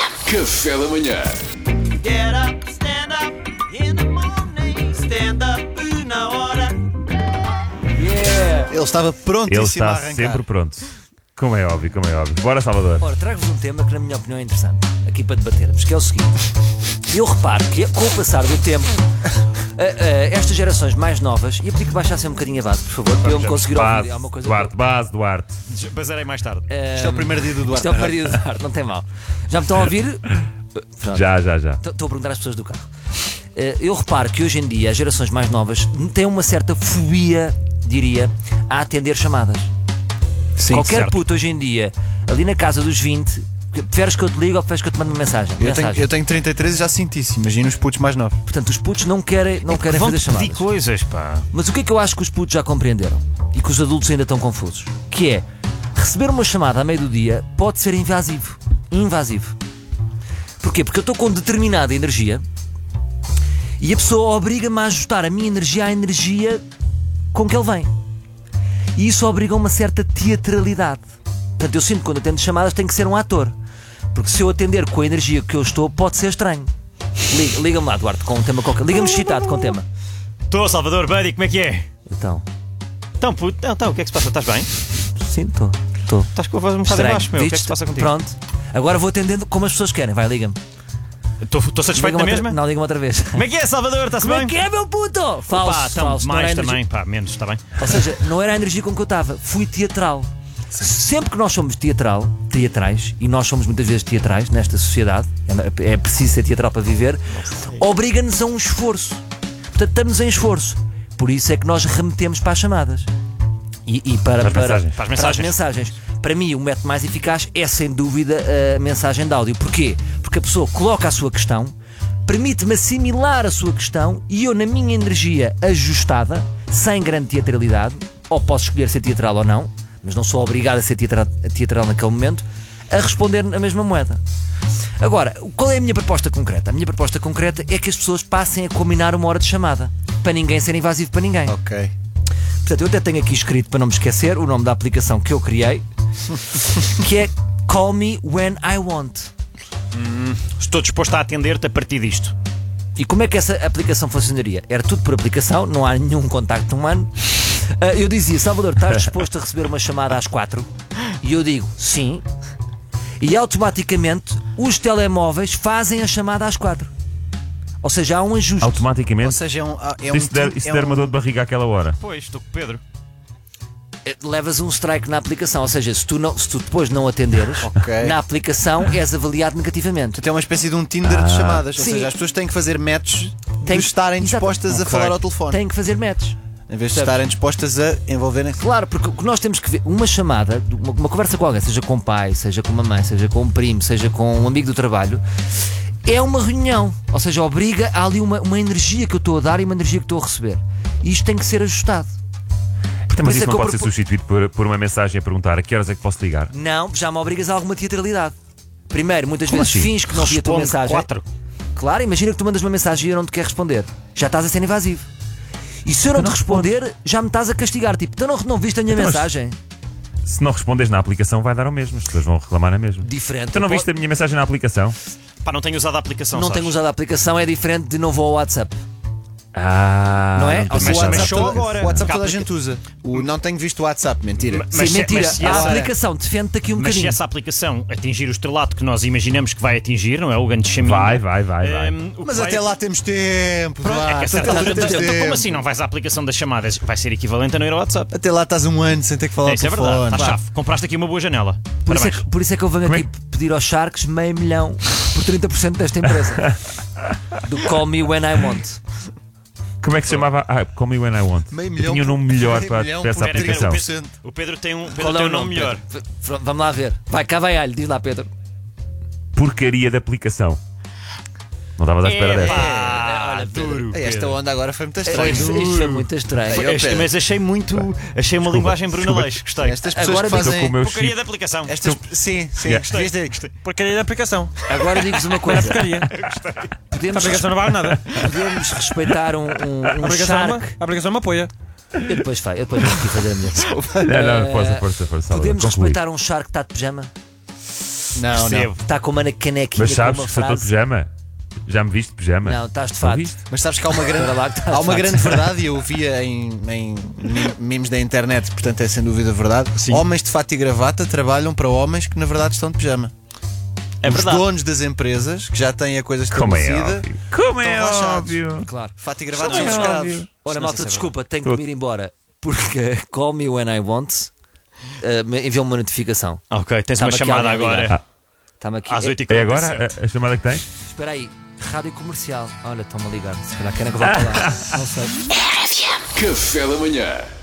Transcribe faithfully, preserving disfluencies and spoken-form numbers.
Café da manhã. Get up, stand up in the morning. Stand up na hora. Yeah. Ele estava prontíssimo Ele está a arrancar. sempre pronto. Como é óbvio, como é óbvio. Bora, Salvador. Ora, trago-vos um tema que na minha opinião é interessante, aqui para debatermos, que é o seguinte. Eu reparo que com o passar do tempo uh, uh, estas gerações mais novas, e eu pedi que baixassem um bocadinho a base, por favor, para eu me conseguir base, ouvir. Há uma coisa Duarte, base, Duarte. Basarei mais tarde. que, Isto é o primeiro dia do Duarte. Isto é o primeiro dia do Duarte, não tem mal. Já me estão a ouvir? Pronto. Já, já, já. Estou a perguntar às pessoas do carro. Uh, eu reparo que hoje em dia as gerações mais novas têm uma certa fobia, diria, a atender chamadas. Sim, Qualquer certo. puto hoje em dia, ali na casa dos vinte, preferes que eu te ligue ou preferes que eu te mande uma mensagem? Eu tenho, mensagem. eu tenho trinta e três e já sinto isso. Imagina os putos mais novos. Portanto, os putos não querem, não querem Vão fazer chamadas. pedir coisas, pá. Mas o que é que eu acho que os putos já compreenderam e que os adultos ainda estão confusos? Que é, receber uma chamada a meio do dia pode ser invasivo. Invasivo. Porquê? Porque eu estou com determinada energia e a pessoa obriga-me a ajustar a minha energia à energia com que ele vem. E isso obriga a uma certa teatralidade. Portanto, eu sinto que quando atendo chamadas tenho que ser um ator. Porque se eu atender com a energia que eu estou, pode ser estranho. Liga- Liga-me lá, Duarte, com um tema qualquer. Liga-me excitado com um tema. Estou, Salvador, buddy, como é que é? Então, Então, puto, então, então, o que é que se passa? Estás bem? sim, estou. Estou. Estás com a voz um bocado Estranho. abaixo, meu. O que é que Viste? se passa contigo? Pronto. Agora vou atendendo como as pessoas querem. Vai, liga-me. Estou satisfeito Liga-me na outra- mesma? Não, liga-me outra vez. Como é que é, Salvador? Está-se Como bem? é que é, meu puto? Falso, Pá, então, falso. Não era a mais energia- também, pá, menos, está bem? Ou seja, não era a energia com que eu estava. Fui teatral. Sempre que nós somos teatral, teatrais, e nós somos muitas vezes teatrais nesta sociedade, é, é preciso ser teatral para viver, obriga-nos a um esforço. Portanto, estamos em esforço. Por isso é que nós remetemos para as chamadas. E, e para, Para as para, mensagens. Para as para as mensagens. mensagens. Para mim, o método mais eficaz é, sem dúvida, a mensagem de áudio. Porquê? Porque a pessoa coloca a sua questão, permite-me assimilar a sua questão e eu, na minha energia ajustada, sem grande teatralidade, ou posso escolher ser teatral ou não, mas não sou obrigado a ser teatral, teatral naquele momento, a responder a mesma moeda. Agora, qual é a minha proposta concreta? A minha proposta concreta é que as pessoas passem a combinar uma hora de chamada, para ninguém ser invasivo para ninguém. Ok. Portanto, eu até tenho aqui escrito, para não me esquecer, o nome da aplicação que eu criei, que é Call Me When I Want. Estou disposto a atender-te a partir disto. E como é que essa aplicação funcionaria? Era tudo por aplicação, não há nenhum contacto humano. Ah, eu dizia, Salvador, estás disposto a receber uma chamada às quatro? E eu digo, sim. E automaticamente os telemóveis fazem a chamada às quatro. Ou seja, há um ajuste. Ou Automaticamente. seja, é um. É um E se der, e se é der um- uma dor de barriga àquela hora? Pois, estou com o Pedro. Levas um strike na aplicação. Ou seja, se tu, não, se tu depois não atenderes, Ok. na aplicação és avaliado negativamente. Portanto, é uma espécie de um Tinder de chamadas. Ou Sim. seja, as pessoas têm que fazer matches Tem- de estarem Exato. dispostas a Ok. falar ao telefone. Têm que fazer matches. Em vez de Percebes? estarem dispostas a envolverem-se. Claro, porque o que nós temos que ver, uma chamada, uma, uma conversa com alguém, seja com o pai, seja com uma mãe, seja com um primo, seja com um amigo do trabalho, é uma reunião. Ou seja, obriga há ali uma, uma energia que eu estou a dar e uma energia que estou a receber. E isto tem que ser ajustado. Então, mas isso isso é não que eu pode ser propo- substituído por, por uma mensagem a perguntar a que horas é que posso ligar? Não, já me obrigas a alguma teatralidade. Primeiro, muitas Como vezes assim? fins que não vi a tua Responde mensagem. quatro. Claro, imagina que tu mandas uma mensagem e eu não te quero responder. Já estás a ser invasivo. E se eu não te não responder, já me estás a castigar. Tipo, então não, não viste a minha Então, mas- mensagem? Se não respondes na aplicação, vai dar ao mesmo. As pessoas vão reclamar na mesma. Diferente. Tu não Pode- viste a minha mensagem na aplicação? Pá, não tenho usado a aplicação, Não sabes? tenho usado a aplicação, é diferente de não vou ao WhatsApp. Ah, Não é? tenho Ou Mas seja, pensado. mas WhatsApp só toda- agora. O WhatsApp Porque toda a a gente usa. O não tenho visto o WhatsApp, mentira. Mas Sim, se- mentira. mas se a essa- aplicação defende-te aqui um Mas se bocadinho. essa aplicação atingir o estrelato que nós imaginamos que vai atingir, não é? O grande chaminho. Vai, vai, vai, vai. Hum, o que Mas vai- até lá temos tempo. Pronto, vá. é que a certa Até lá altura- temos então, tempo. como assim não vais à aplicação das chamadas? Vai ser equivalente a não ir ao WhatsApp. Até lá estás um ano sem ter que falar É, ao isso é telefone. verdade, está Vá. chave. Compraste aqui uma boa janela. Por isso, é Parabéns. que, por isso é que eu venho Como é aqui pedir aos Sharks meio milhão por trinta por cento desta empresa. Do Call Me When I Want. Como é que se chamava? Ah, Call Me When I Want. Meio Eu milhão tinha um por- nome melhor meio para, milhão para essa por Pera, pera, aplicação. o Pedro- O Pedro tem um, Pedro Qual tem é um o nome nome, melhor. Pedro? V- Vamos lá ver. Vai, cá vai alho, diz lá, Pedro. Porcaria de aplicação. Não estavas à espera dessa. Epá, Olha, Pedro, duro. Esta Pedro. onda agora foi muito Isto, estranha. isto foi muito estranho. Ei, ó, Este- Pedro. Mas achei muito. Achei uma linguagem Bruna desculpa. Leix. Gostei. Estas pessoas Agora que digo fazem. com o meu Porcaria chip. da aplicação. Estas... Sim, sim. Yeah. Devias ter- Porcaria da aplicação. Agora digo-vos uma coisa. Porcaria. A Podemos, aplicação não vale nada. podemos respeitar um, um, A um aplicação, é uma- Shark. a aplicação me apoia. Eu depois faço, eu depois vou aqui fazer a minha. Não, não, Eh, força, força, força. Salvador, Podemos conclui. respeitar um Shark que está de pijama? Não, Percebo. Está com uma canequinha Mas sabes com uma que sou todo frase. pijama? Já me viste de pijama? Não, estás de Não fato. viste? Mas sabes que há uma grande, Espera lá que estás há uma de grande verdade, e eu via em, em mim- memes da internet, portanto é sem dúvida verdade. Sim. Homens de fato e gravata trabalham para homens que na verdade estão de pijama. É Os verdade. donos das empresas que já têm a coisa Como é estabelecida, óbvio. Como é estão relaxados. óbvio. Claro. fato e gravata Não são é escravos. óbvio. Olha, não malta, sei se é desculpa, tenho que me ir embora. Porque Call Me When I Want uh, me enviou uma notificação. Ok, tens Estava uma aqui chamada alguém a ligar. agora. Está-me aqui. Às oito e É quarenta e agora sete. a, a chamada que tens? Espera aí. Rádio comercial. Olha, estão-me a ligar. Se calhar querem que eu vá para lá. Não sei. Café da manhã.